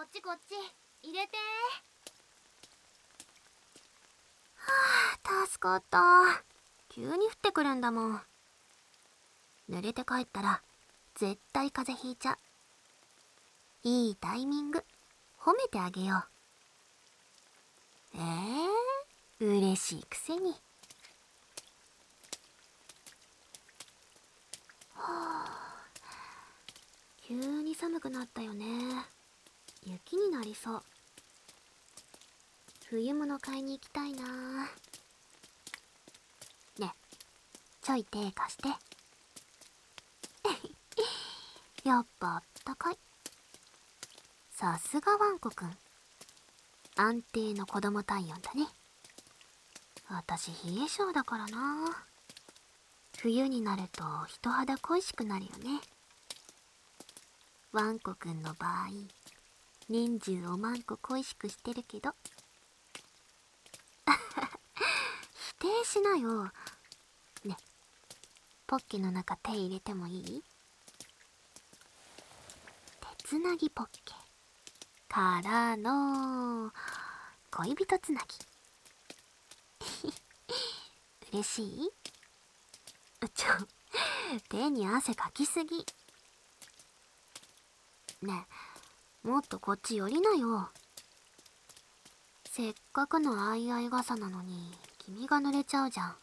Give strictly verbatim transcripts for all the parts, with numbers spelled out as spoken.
っちこっち入れて。 はあ、助かった。急に降ってくるんだもん。濡れて帰ったら絶対風邪ひいちゃう。いいタイミング褒めてあげよう。えー、嬉しいくせに。はあ、急に寒くなったよね。雪になりそう。冬物買いに行きたいな。ねえ、ちょい手貸して。やっぱあったかい。さすがワンコくん。安定の子供体温だね。私冷え性だからな。冬になると人肌恋しくなるよね。ワンコくんの場合、年中おまんこ恋しくしてるけど。否定しなよ。ね、ポッケの中手入れてもいい？手つなぎポッケからの恋人つなぎ。嬉しい？ちょ、手に汗かきすぎ。ねえ、もっとこっち寄りなよ。せっかくのあいあい傘なのに君が濡れちゃうじゃん。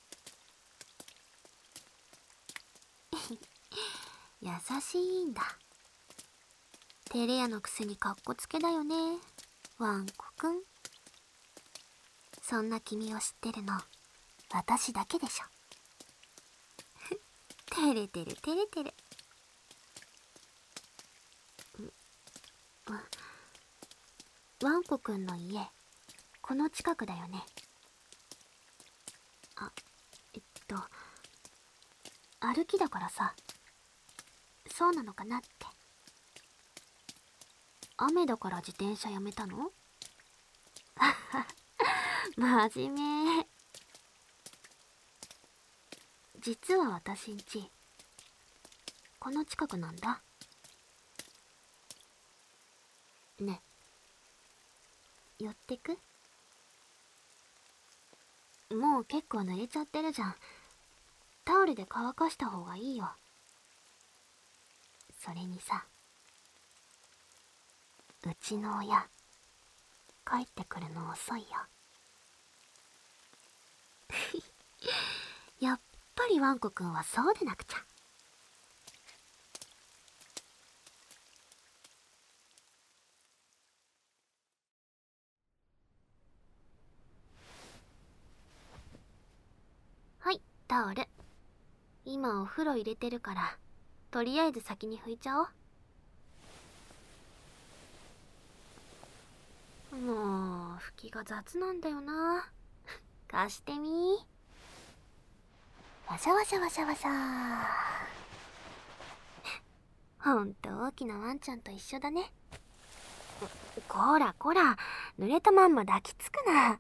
優しいんだ。照れ屋のくせにかっこつけだよね、ワンコくん。そんな君を知ってるの私だけでしょ。照れてる照れてる。ワンコくんの家、この近くだよね。あ、えっと歩きだからさ、そうなのかなって。雨だから自転車やめたの？真面目。実は私んちこの近くなんだ。ね、寄ってく？もう結構濡れちゃってるじゃん。タオルで乾かした方がいいよ。それにさ、うちの親帰ってくるの遅いよ。やっぱりワンコくんはそうでなくちゃ。はい、タオル。今お風呂入れてるから、とりあえず先に拭いちゃおう。もう拭きが雑なんだよな。貸してみ。わしゃわしゃわしゃわしゃ。ほんと大きなワンちゃんと一緒だね。こらこら、濡れたまんま抱きつくな。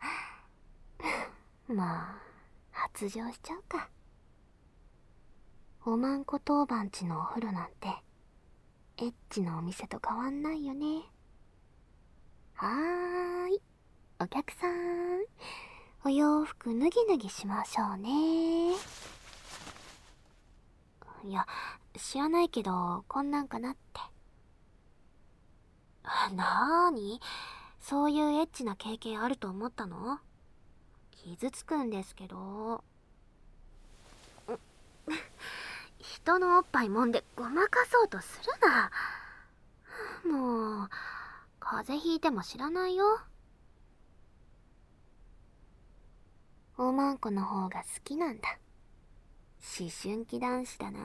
まあ発情しちゃうか。おまんこ当番地のお風呂なんてエッチのお店と変わんないよね。はーい、お客さん、お洋服脱ぎ脱ぎしましょうね。いや、知らないけどこんなんかなって。なーに、そういうエッチな経験あると思ったの？傷つくんですけど。人のおっぱい揉んでごまかそうとするな。もう風邪ひいても知らないよ。おまんこの方が好きなんだ。思春期男子だな。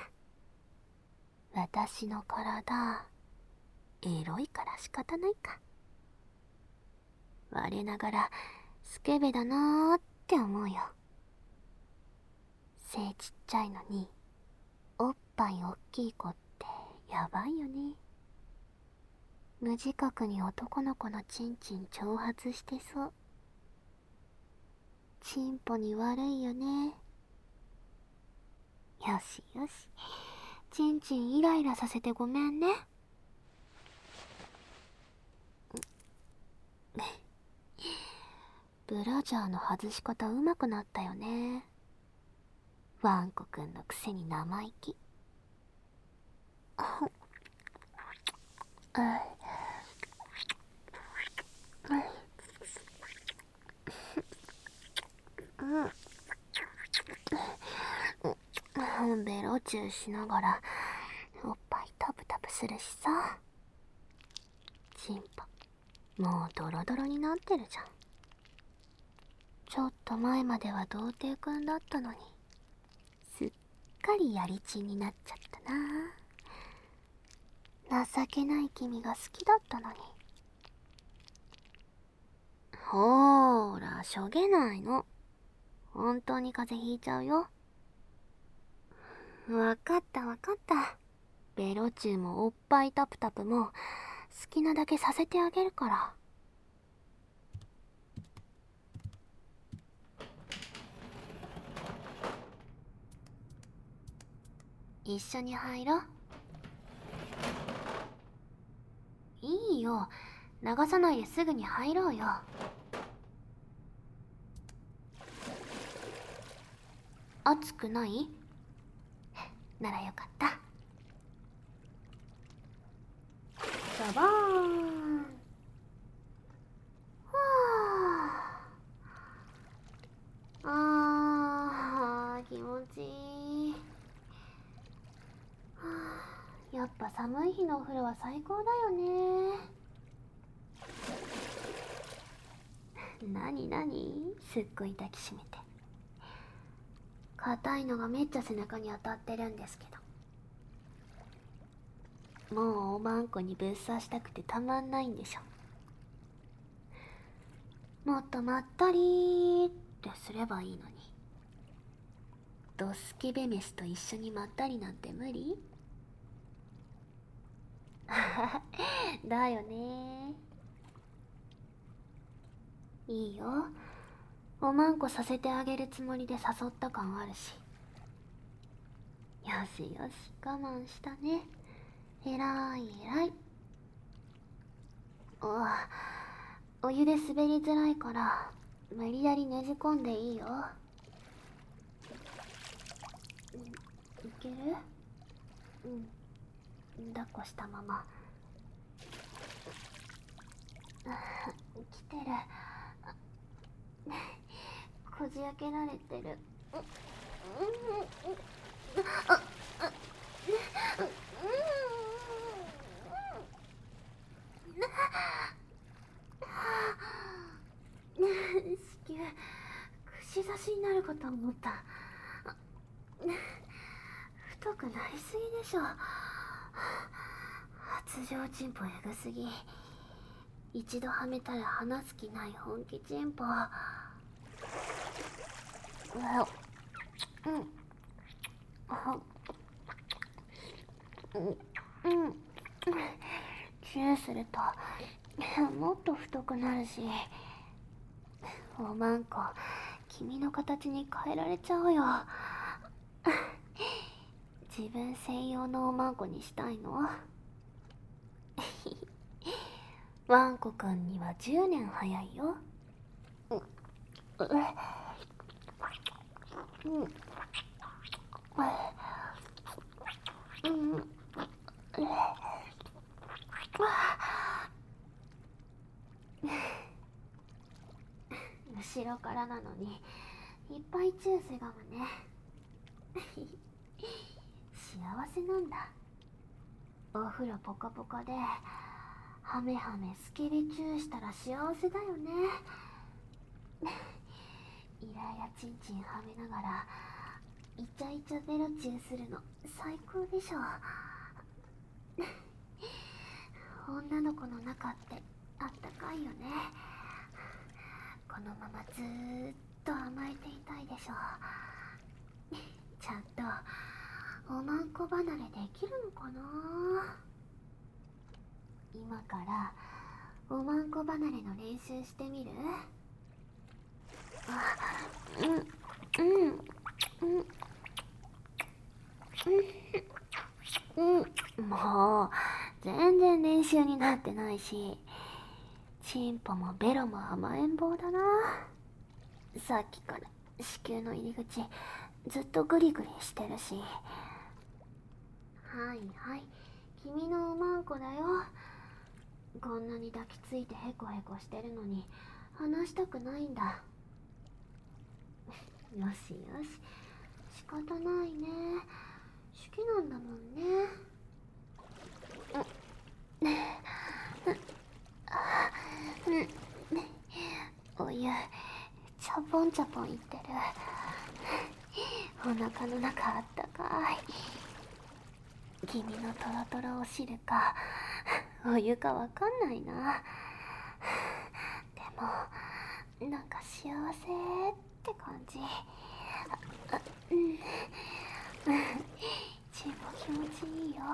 私の体エロいから仕方ないか。我ながらスケベだなーって思うよ。背ちっちゃいのにおっぱいおっきい子ってやばいよね。無自覚に男の子のチンチン挑発してそう。チンポに悪いよね。よしよし、チンチンイライラさせてごめんね。 ブラジャーの外し方上手くなったよね。ワンコくんのくせに生意気。ベロチューしながらおっぱいタプタプするしさ。チンポもうドロドロになってるじゃん。ちょっと前までは童貞くんだったのにすっかりやりちんになっちゃったな。情けない君が好きだったのに。ほーら、しょげないの。本当に風邪ひいちゃうよ。わかったわかった。ベロチューもおっぱいタプタプも好きなだけさせてあげるから。一緒に入ろう。いいよ、流さないですぐに入ろうよ。熱くない？ならよかった。ザバーン。はあ。あー、気持ちいい。はあ、やっぱ寒い日のお風呂は最高だよね。なになに？すっごい抱きしめて。硬いのがめっちゃ背中に当たってるんですけど。もうおまんこにぶっ刺したくてたまんないんでしょ。もっとまったりーってすればいいのに。ドスケベ飯と一緒にまったりなんて無理？だよね。いいよ、おまんこさせてあげるつもりで誘った感あるし。よしよし、我慢したね。えらいえらい。おお湯で滑りづらいから無理やりねじ込んでいいよ。いける？うん、抱っこしたまま。来てる。こじ開けられてる。子宮串刺しになるかと思った。太くなりすぎでしょ。発情チンポえぐすぎ。一度はめたら離す気ない本気チンポ。うんうんうん。チューするともっと太くなるし。おまんこ、君の形に変えられちゃうよ。自分専用のおまんこにしたいの？ワンコくんにはじゅうねん早いよ。後ろからなのにいっぱいチューせがむね。幸せなんだ。お風呂ポカポカでハメハメスケベチューしたら幸せだよね。イラやチンチンはめながらイチャイチャベロチューするの最高でしょ。女の子の中ってあったかいよね。このままずーっと甘えていたいでしょ。ちゃんとおまんこ離れできるのかな。今からおまんこ離れの練習してみる？あ、うんうんうんうんうん。もう全然練習になってないし、チンポもベロも甘えん坊だな。 さっきから子宮の入り口ずっとグリグリしてるし。はいはい、君のおまんこだよ。こんなに抱きついてヘコヘコしてるのに話したくないんだ。よしよし、仕方ないね。好きなんだもんね。お湯ちゃぽんちゃぽんいってる。お腹の中あったかい。君のトロトロお汁かお湯かわかんないな。でもなんか幸せって感じ。あ、うん、チンポ気持ちいいよ。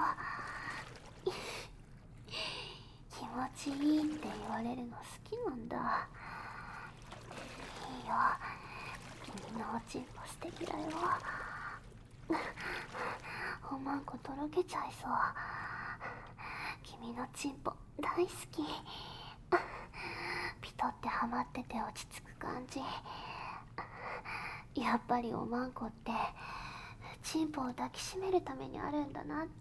気持ちいいって言われるの好きなんだ。いいよ、君のおちんぽ素敵だよ。おまんことろけちゃいそう。君のちんぽ大好き。ピトってハマってて落ち着く感じ。やっぱりおまんこってチンポを抱きしめるためにあるんだなって。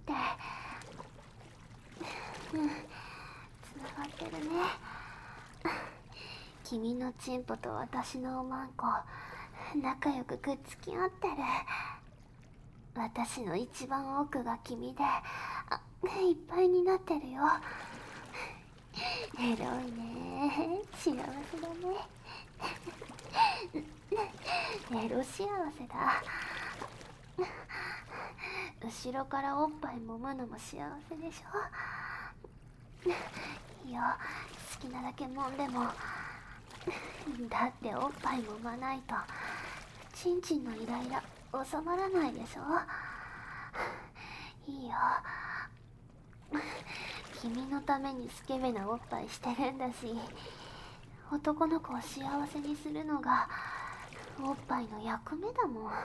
うん、つながってるね。君のチンポと私のおまんこ仲良くくっつき合ってる。私の一番奥が君であいっぱいになってるよ。エロいね、幸せだね。エロ幸せだ。後ろからおっぱい揉むのも幸せでしょ。いいよ、好きなだけ揉んでも。だっておっぱい揉まないとチンチンのイライラ収まらないでしょ。いいよ、君のためにスケベなおっぱいしてるんだし、男の子を幸せにするのがおっぱいの役目だもん。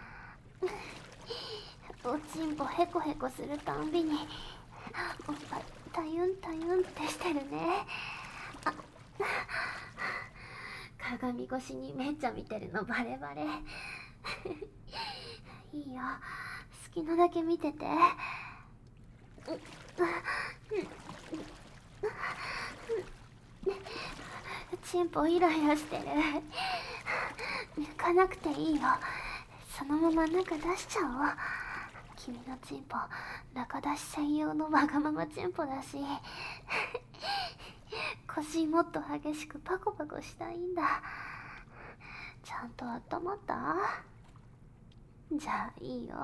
おちんぽヘコヘコするたんびにおっぱいタユンタユンってしてるね。あ、鏡越しにめっちゃ見てるのバレバレ。いいよ、好きなだけ見てて。チンポイライラしてる。抜かなくていいよ、そのまま中出しちゃおう。君のチンポ中出し専用のわがままチンポだし、腰もっと激しくパコパコしたいんだ。ちゃんと温まった？じゃあいいよ。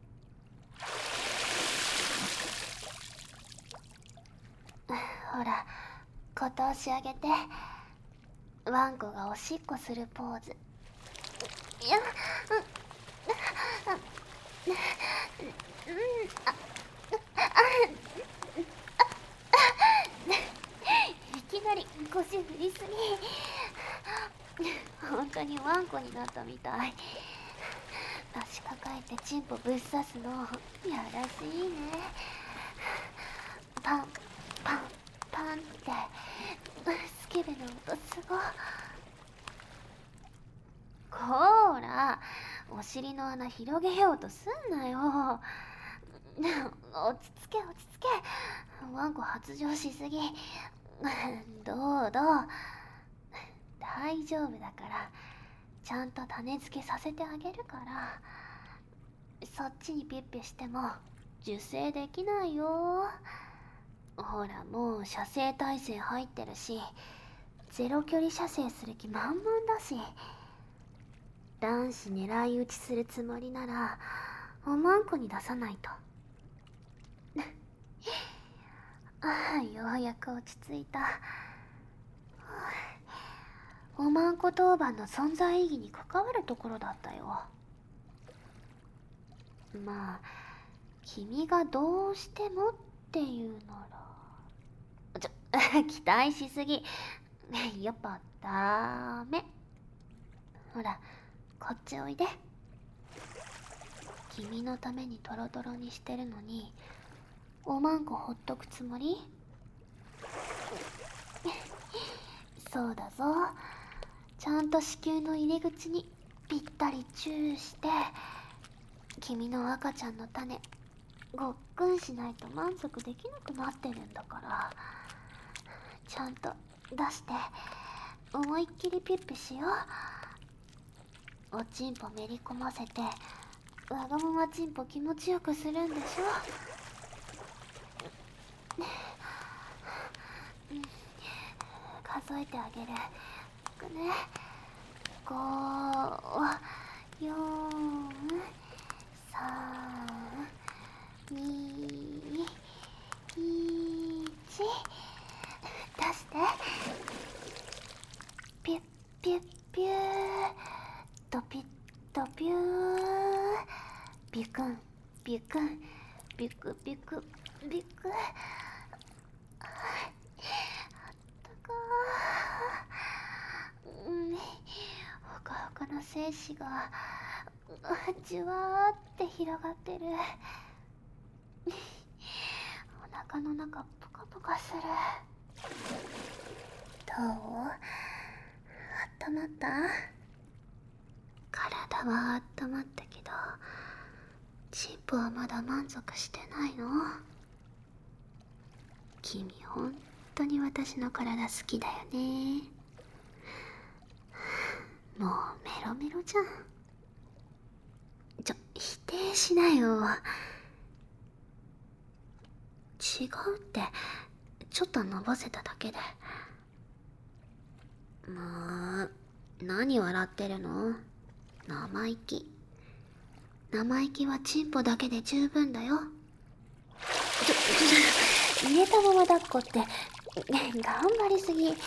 ほら、片足上げて。ワンコがおしっこするポーズ。いや、うん、うん、あ、いきなり腰振りすぎ。本当にワンコになったみたい。足抱えてチンポぶっ刺すのやらしいね。パンパンパンってスケベな音すご。こーら、お尻の穴広げようとすんなよ。落ち着け落ち着け、ワンコ発情しすぎ。どうどう、大丈夫だから、ちゃんと種付けさせてあげるから。そっちにピッピしても受精できないよ。ほら、もう射精体制入ってるし、ゼロ距離射精する気満々だし。卵子狙い撃ちするつもりならおまんこに出さないと。ああ、ようやく落ち着いた。おまんこ当番の存在意義に関わるところだったよ。まあ、君がどうしてもっていうなら。ちょ、期待しすぎ。やっぱダメ。ほら、こっちおいで。君のためにトロトロにしてるのにおまんこほっとくつもり？そうだぞ、 ちゃんと子宮の入り口にぴったりチューして、君の赤ちゃんの種ごっくんしないと満足できなくなってるんだから、ちゃんと出して思いっきりピッピしよう。おちんぽめり込ませてわがままちんぽ気持ちよくするんでしょ。数えてあげる。いくね。ご、よん、さん、に、いち。出して。ピュッピュッピュー。ドピッドピュー。ビクンビクンビクビクビク。あったかー。うん、ほかほかの精子がじゅわーって広がってる。お腹の中ポカポカする。どう？あったまった？体はあったまったけど、チンポはまだ満足してないの？君ほんとに私の体好きだよね。もうメロメロじゃん。ちょ、否定しなよ。違うって、ちょっとのぼせただけで。もう、何笑ってるの？生意気。生意気はチンポだけで十分だよ。ちょ、ちょ、入れたまま抱っこって、頑張りすぎ。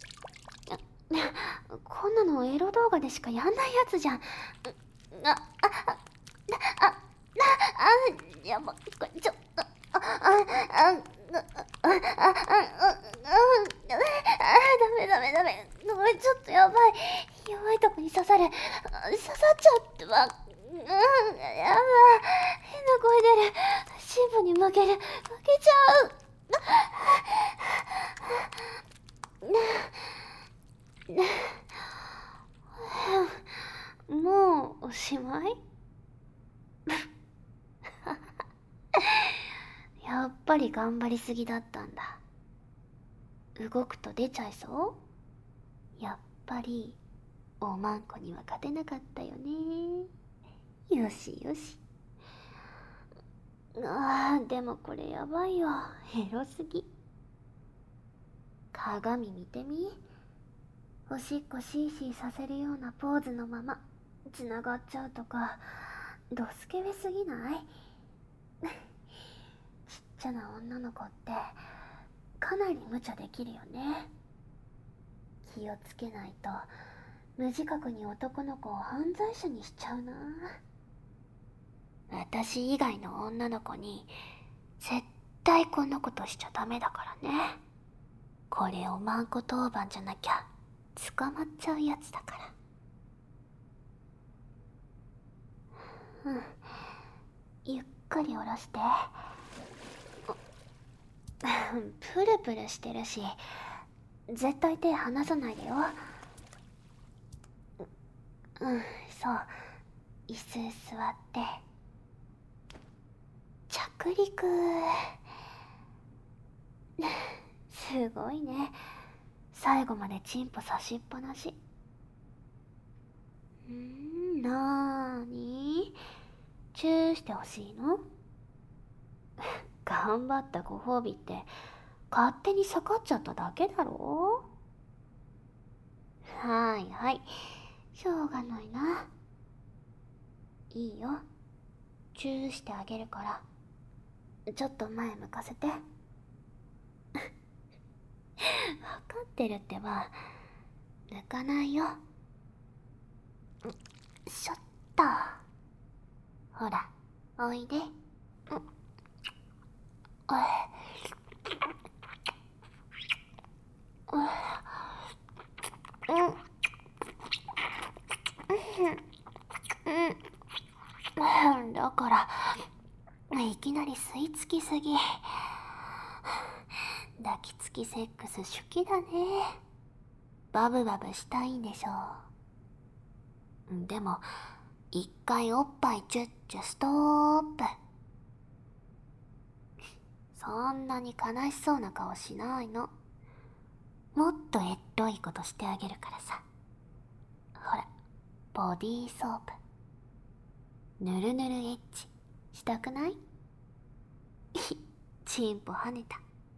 こんなのエロ動画でしかやんないやつじゃん。あ、あ、あ、あ、あ、あ、やば、これ、ちょ、あ、あ、あ、あ、あ、あ、あ、あ、あ、ダメダメダメ。これちょっとやばい。弱いとこに刺さる。刺さっちゃってば。うん、やばい。変な声出る。シンポに負ける。負けちゃう。もうおしまい？やっぱり頑張りすぎだったんだ。動くと出ちゃいそう？やっぱりおまんこには勝てなかったよね。よしよし。あー、でもこれやばいよ。エロすぎ。鏡見てみ。おしっこシーシーさせるようなポーズのままつながっちゃうとか、ドスケベすぎない？ちっちゃな女の子ってかなり無茶できるよね。気をつけないと無自覚に男の子を犯罪者にしちゃうな。私以外の女の子に絶対こんなことしちゃダメだからね。これおまんこ当番じゃなきゃ捕まっちゃうやつだから。うん、ゆっくり下ろして。プルプルしてるし、絶対手離さないでよ。うん、そう。椅子座って着陸。すごいね。最後までチンポ差しっぱなし。んー、なーに？チューしてほしいの？頑張ったご褒美って勝手に下がっちゃっただけだろ？はいはい、しょうがないな。いいよ、チューしてあげるから、ちょっと前向かせて。分かってるってば、抜かないよ。しょっと。ほら、おいで。だからいきなり吸い付きすぎ。抱きつきセックス手記だね。 バブバブしたいんでしょう。でも一回おっぱいチュッチュストップ。そんなに悲しそうな顔しないの。もっとエッロいことしてあげるからさ。ほら、ボディーソープ。ぬるぬるエッチしたくない？チンポ跳ねた。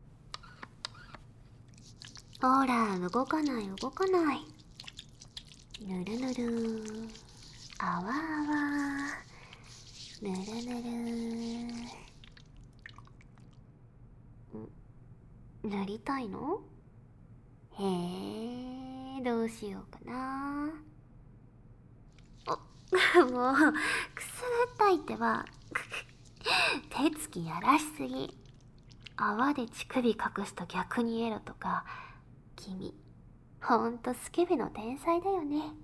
ほら、動かない動かない。ぬるぬる、あわあわ、ぬるぬる。塗りたいの？へえ、どうしようかな。もう、くすぐったいってば。手つきやらしすぎ。泡で乳首隠すと逆にエロとか。君、ほんとスケベの天才だよね。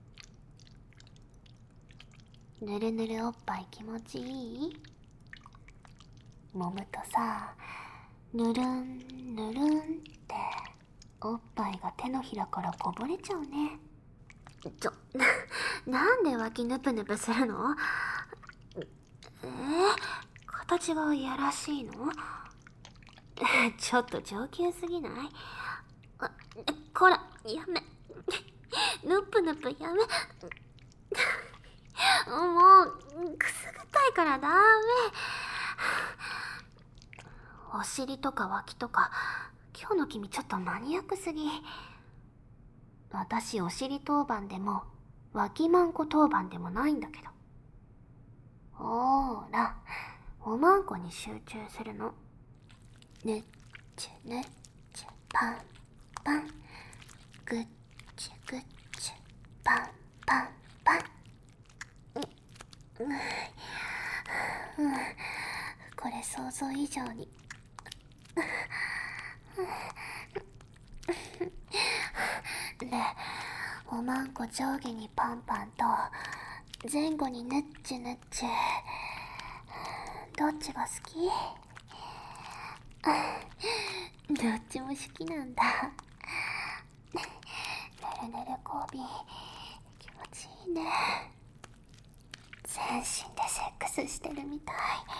ぬるぬるおっぱい気持ちいい？揉むとさ、ぬるんぬるんっておっぱいが手のひらからこぼれちゃうね。ちょ、なんで脇ぬぷぬぷするの？えー、形がいやらしいの？ちょっと上級すぎない？あ、こら、やめ。ぬぷぬぷやめ。もう、くすぐったいからダメ。お尻とか脇とか、今日の君ちょっとマニアックすぎ。私お尻当番でも、脇まんこ当番でもないんだけど。ほーら、おまんこに集中するの。ぬっちゅぬっちゅパンパン。ぐっちゅぐっちゅパンパンパン。う、う、うん、これ想像以上に。で、おまんこ上下にパンパンと前後にぬっちゅぬっちゅ。どっちが好き？どっちも好きなんだ。ぬるぬる交尾気持ちいいね。全身でセックスしてるみたい。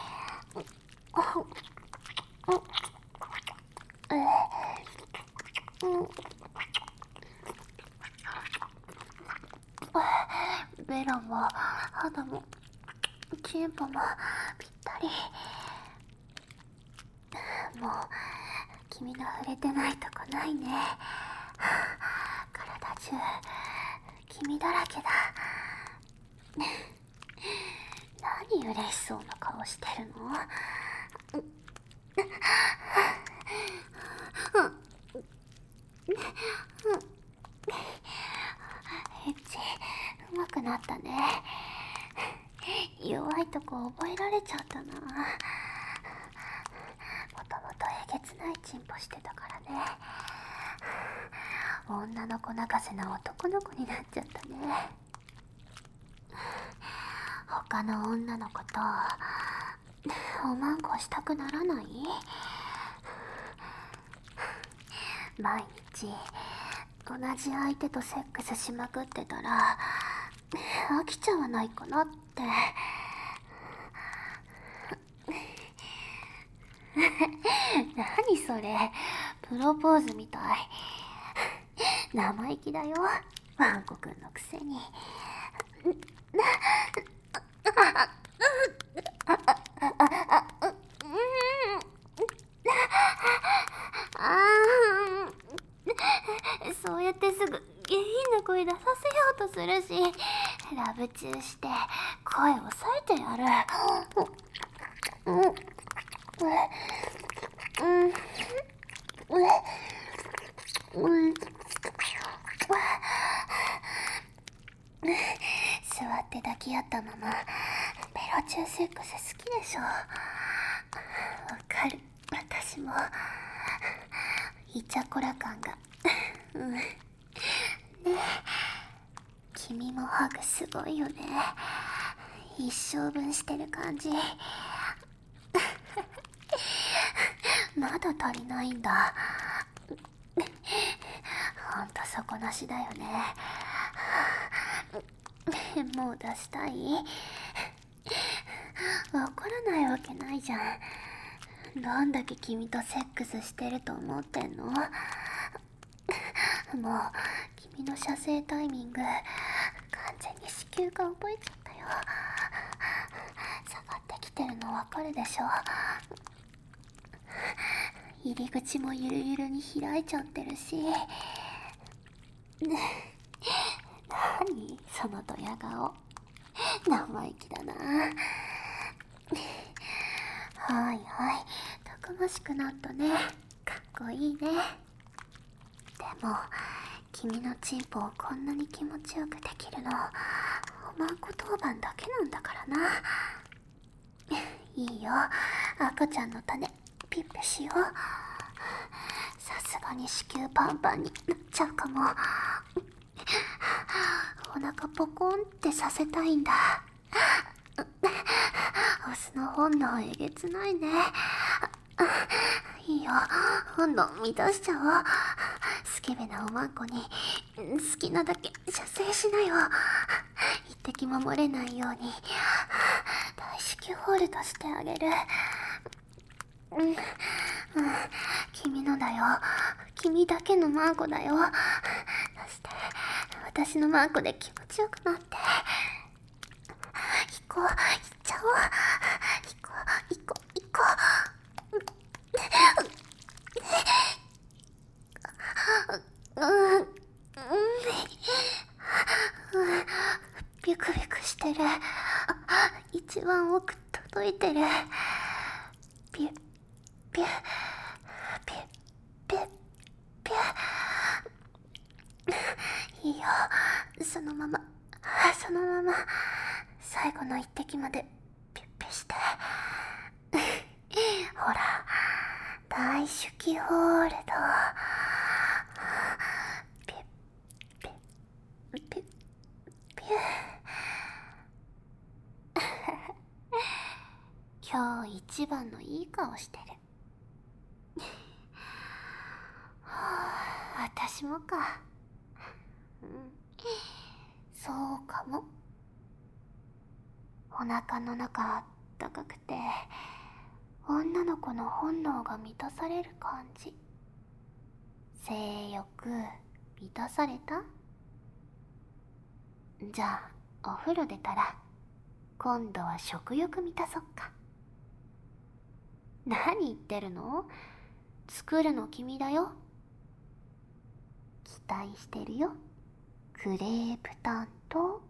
ベロも肌もチンポもぴったり。もう君の触れてないとこないね。体中君だらけだ。何嬉しそうな顔してるの？エッチうまくなったね。弱いとこ覚えられちゃったな。もともとえげつないチンポしてたからね。女の子泣かせな男の子になっちゃったね。他の女の子とおまんこしたくならない？毎日同じ相手とセックスしまくってたら飽きちゃわないかなって。何それ、プロポーズみたい。生意気だよ、ワンコくんのくせに。そうやってすぐ下品な声出させようとするし、ラブチューして声を抑えてやる。うんうんうん、座って抱き合ったままベロチューセックス好きでしょ。わかる、私も。イチャコラ感が。うん。ねえ、君もハグすごいよね。一生分してる感じ。まだ足りないんだ。 ほんと底なしだよね。もう出したい？わからないわけないじゃん。どんだけ君とセックスしてると思ってんの？もう君の射精タイミング完全に子宮が覚えちゃったよ。下がってきてるのわかるでしょ。入り口もゆるゆるに開いちゃってるし。何そのドヤ顔、生意気だな。はいはい、たくましくなったね。かっこいいね。でも君のチンポをこんなに気持ちよくできるのおまんこ当番だけなんだからな。いいよ、赤ちゃんの種ピッペしよう。さすがに子宮パンパンになっちゃうかも。お腹ポコンってさせたいんだ。オスの本能えげつないね。いいよ、本能満たしちゃおう。スケベなおまんこに好きなだけ射精しなよ。一滴も漏れないように大至急ホールドしてあげる。うん、うん、君のだよ。君だけのマンコだよ。そして私のマンコで気持ちよくなって。行こう、行っちゃおう。行こう、行こう、行こう。うん、うん、ビクビクしてる。一番奥届いてる。ピュッピュッピュッピュッピュッ。いいよ、そのままそのまま最後の一滴までピュッピュして。ほら、大手記ホールド。ピュッピュッピュッピュッ。今日一番のいい顔してる。私もか。うん、そうかも。お腹の中あったかくて女の子の本能が満たされる感じ。性欲満たされた？じゃあお風呂出たら今度は食欲満たそっか。何言ってるの？作るの君だよ。期待してるよ。クレープ担当。